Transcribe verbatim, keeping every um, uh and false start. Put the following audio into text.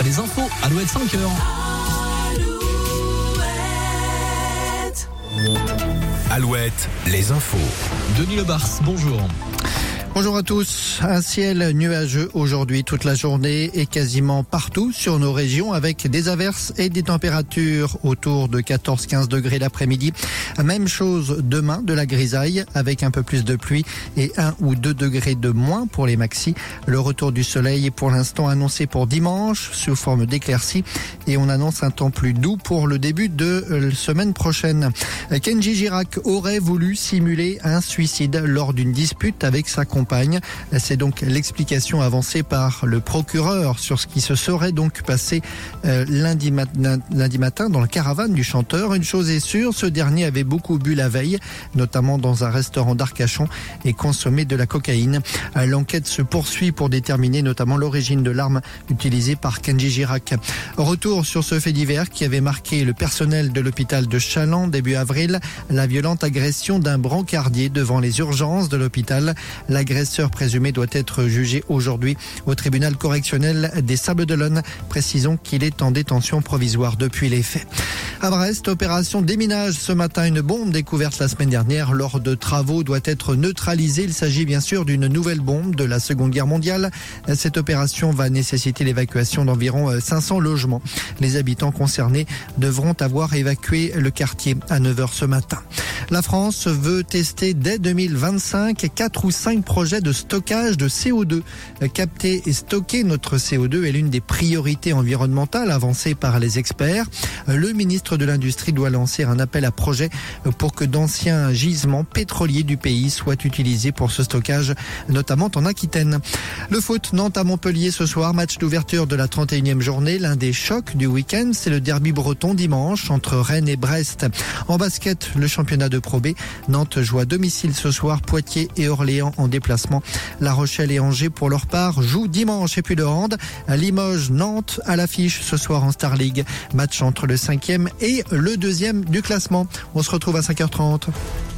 les infos, Alouette cinq heures. Alouette, les infos. Denis Lebars, bonjour. Bonjour à tous. Un ciel nuageux aujourd'hui toute la journée et quasiment partout sur nos régions avec des averses et des températures autour de quatorze à quinze degrés l'après-midi. Même chose demain, de la grisaille avec un peu plus de pluie et un ou deux degrés de moins pour les maxis. Le retour du soleil est pour l'instant annoncé pour dimanche sous forme d'éclaircies et on annonce un temps plus doux pour le début de la semaine prochaine. Kenji Girac aurait voulu simuler un suicide lors d'une dispute avec sa compagne. C'est donc l'explication avancée par le procureur sur ce qui se serait donc passé euh, lundi, mat- lundi matin dans la caravane du chanteur. Une chose est sûre, ce dernier avait beaucoup bu la veille, notamment dans un restaurant d'Arcachon, et consommé de la cocaïne. L'enquête se poursuit pour déterminer notamment l'origine de l'arme utilisée par Kenji Girac. Retour sur ce fait divers qui avait marqué le personnel de l'hôpital de Challans début avril, la violente agression d'un brancardier devant les urgences de l'hôpital. L'agresseur présumé doit être jugé aujourd'hui au tribunal correctionnel des Sables-d'Olonne. Précisons qu'il est en détention provisoire depuis les faits. À Brest, opération déminage ce matin. Une bombe découverte la semaine dernière lors de travaux doit être neutralisée. Il s'agit bien sûr d'une nouvelle bombe de la Seconde Guerre mondiale. Cette opération va nécessiter l'évacuation d'environ cinq cents logements. Les habitants concernés devront avoir évacué le quartier à neuf heures ce matin. La France veut tester dès deux mille vingt-cinq quatre ou cinq projets de stockage de C O deux. Capter et stocker notre C O deux est l'une des priorités environnementales avancées par les experts. Le ministre de l'Industrie doit lancer un appel à projet pour que d'anciens gisements pétroliers du pays soient utilisés pour ce stockage, notamment en Aquitaine. Le foot, Nantes à Montpellier ce soir, match d'ouverture de la trente et unième journée. L'un des chocs du week-end, c'est le derby breton dimanche entre Rennes et Brest. En basket, le championnat de Pro B, Nantes joue à domicile ce soir, Poitiers et Orléans en déplacement. La Rochelle et Angers pour leur part jouent dimanche. Et puis le hand, Limoges, Nantes à l'affiche ce soir en Star League. Match entre le cinquième et le deuxième du classement. On se retrouve à cinq heures trente.